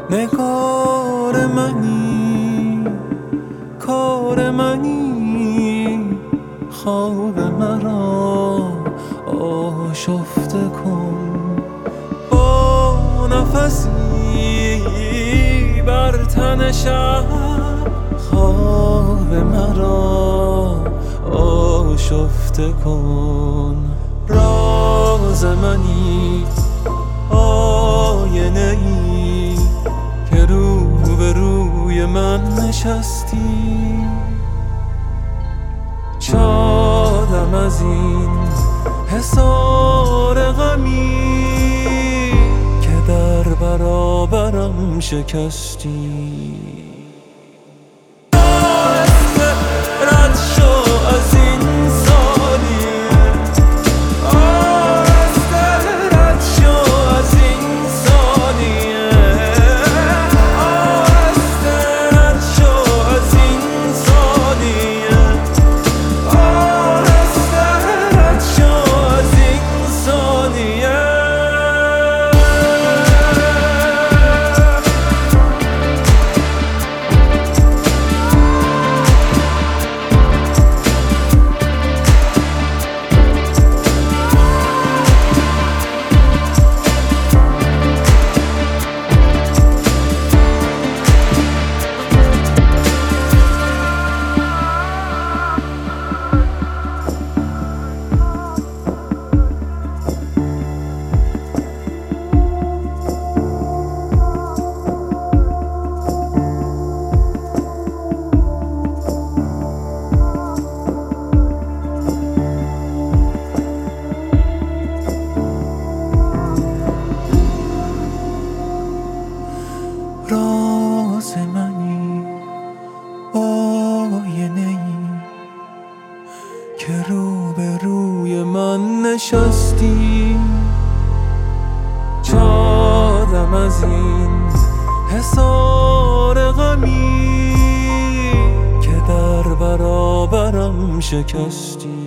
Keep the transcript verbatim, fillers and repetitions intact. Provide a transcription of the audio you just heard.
نگار منی، کار منی، خواب مرا آشفته کن. با نفسی بر تن شب خواب مرا آشفته کن. راز منی، آینه ای که رو به روی من نشستی. شادم از این حصار غمی که در برابرم شکستی. راز منی، آینه ای که رو به روی من نشستی. شادم از این حصار غمی که در برابرم شکستی.